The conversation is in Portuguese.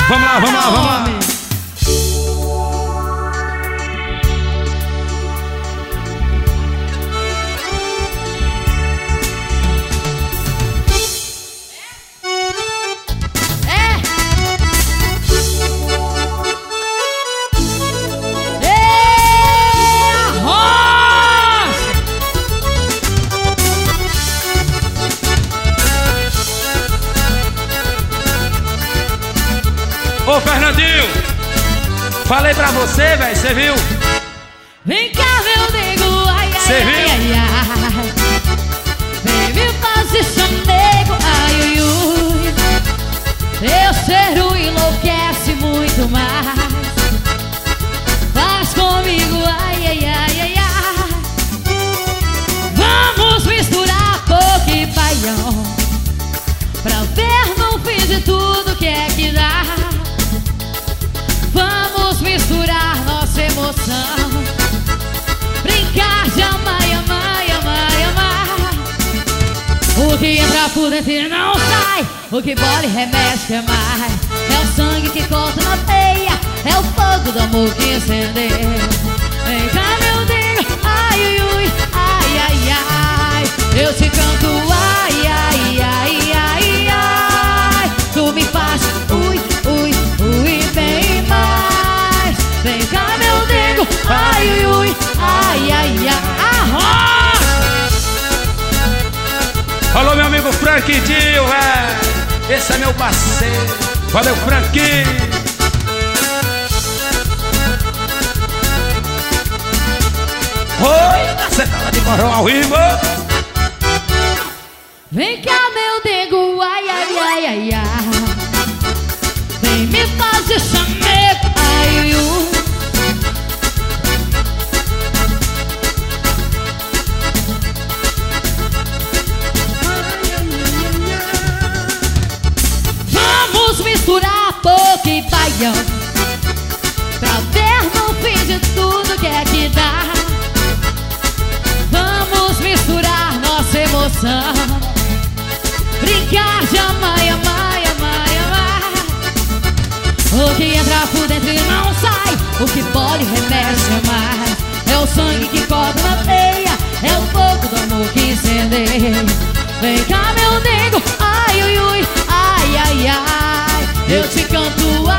Vamos lá, vamos lá, vamos lá. Ô Fernandinho, falei pra você, velho, cê viu? Vem cá, meu nego, ai, ai, Cê ai, viu? ai, ai. Vem me fazer chamego, ai, ui, ui. Teu cheiro enlouquece muito mais. Faz comigo, ai, ai, ai, ai, ai. Vamos misturar coco e baião pra ver no fim de tudo que é que dá. Vamos misturar nossa emoção, brincar de amar, amar, amar, amar. O que entra por dentro não sai, o que bola e remexe é mais. É o sangue que corta na veia, é o fogo do amor que incendeia. Vem cá, meu Deus, ai, ui, ui, ai, ai, ai. Eu te canto, ai, ai, ai, ai, ai. Tu me faz, ui, ui, ui, bem mais. Vem cá, meu nego, ai, ui, ui, ai, ai, ai. Arroz! Alô, meu amigo Franquinho, velho. Esse é meu parceiro. Valeu, Franquinho. Oi, você tá de corrão ao vivo. Vem cá, meu nego, ai, ai, ai, ai, ai. Vem me fazer chamego, ai, ui, ui. Vamos misturar pouco e baião pra ver no fim de tudo que é que dá. Vamos misturar nossa emoção, brincar de amar, amar, amar, amar. O que entra por dentro e não sai, o que bola e remexe é mais. É o sangue que corta na veia, é o fogo do amor que incendeia. Vem cá, meu nego, ai, ui, ui, ai, ai, ai. Eu te canto,